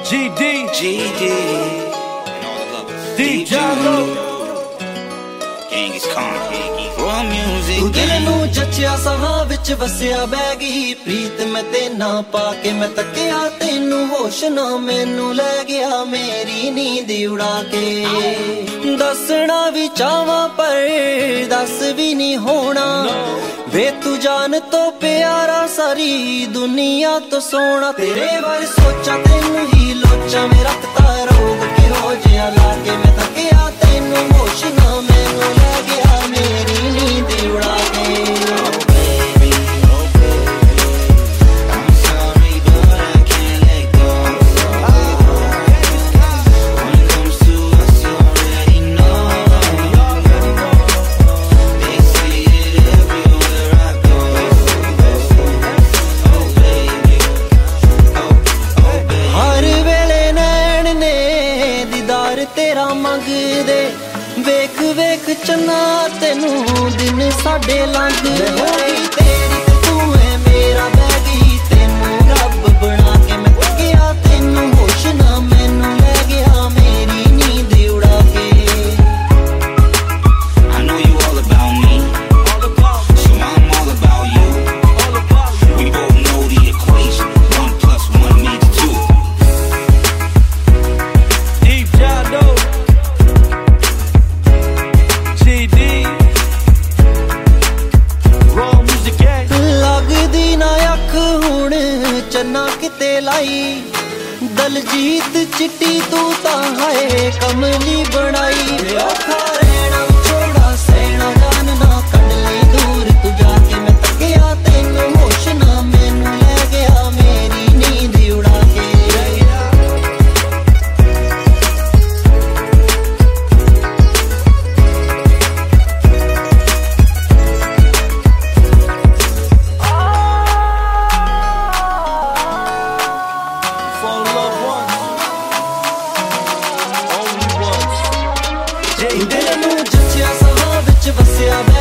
GD, and all the lovers. DJ Gang is calm, raw music. ਤੂੰ ਦਿਲ ਨੂੰ ਜੱਚਿਆ ਸਾਹਾਂ ਵਿੱਚ ਵਸਿਆ ਬਹਿ ਗਈ ਪ੍ਰੀਤ ਮੈਂ ਤੇ ਨਾ ਪਾ ਕੇ ਮੈਂ ਤੱਕਿਆ ਤੈਨੂੰ ਹੋਸ਼ ਨਾ ਮੈਨੂੰ ਲੈ ਗਿਆ ਮੇਰੀ ਨੀਂਦ ਉਡਾ ਕੇ ਦੱਸਣਾ ਵੀ ਚਾਹਾਂ ਪਰ ਦੱਸ ਵੀ ਨਹੀਂ ਹੋਣਾ ਵੇ ਤੂੰ ਜਾਨ ਤੋਂ ਪਿਆਰਾ ਸਾਰੀ ਦੁਨੀਆ ਤੋਂ ਸੋਹਣਾ ਤੇਰੇ ਬਾਰੇ ਸੋਚਾਂ ਤੈਨੂੰ ਹੀ ਲੋਚਾਂ ਮੇਰਾ ਤਾਂ ਰੋਗ ਕਿਹੋ ਜਿਹਾ ਲਾ ਕੇ ਮੈਂ ਤੱਕਿਆ ਤੈਨੂੰ ਹੋਸ਼ ਨਾ ਮੈਨੂੰ ਲੈ ਗਿਆ ਮੇਰੀ ਨੀਂਦ ਉਡਾ ਕੇ ਤੇਰਾ ਮੰਗਦੇ ਵੇਖ ਵੇਖ ਚੰਨਾ ਤੈਨੂੰ ਦਿਨ ਸਾਡੇ ਲੰਘਦੇ ਹੋਈ ਤੇਰੀ ਤੇ ਤੂੰ ਹੈ ਮੇਰਾ ਬਹਿ ਗਈ ਤੈਨੂੰ ਰੱਬ ਬਣਾ ਕੇ ਮੈਂ ਤੱਕਿਆ ਤੈਨੂੰ ਹੋਸ਼ ਨਾ ਮੈਨੂੰ ਲੈ ਗਿਆ ਮੇਰੀ ਨੀਂਦ ਉਡਾ ਕੇ I know you all about me, so I'm all about you. We both know the equation, 1 + 1 = 2. Deep down though. ਚੰਨਾ ਕਿਤੇ ਲਾਈ ਦਲਜੀਤ ਚਿੱਟੀ ਤੂੰ ਤਾਂ ਹਾਏ ਕਮਲੀ ਬਣਾਈ ਔਖਾ ਰਹਿਣਾ ਛੋੜਾ ਸਹਿਣਾ ਜਾਨ ਨਾ ਕੱਢ ਲਈ ਦੂਰ ਤੂੰ ਜਾ ਕੇ ਮੈਂ ਤੱਕਿਆ ਤੈਨੂੰ ਹੋਸ਼ ਨਾ ਮੈਨੂੰ ਲੈ ਗਿਆ ਮੇਰੀ ਨੀਂਦ ਉਡਾ ਕੇ ਦਿਲ ਨੂੰ ਜੱਚਿਆ ਸਾਹਾਂ ਵਿੱਚ ਵਸਿਆ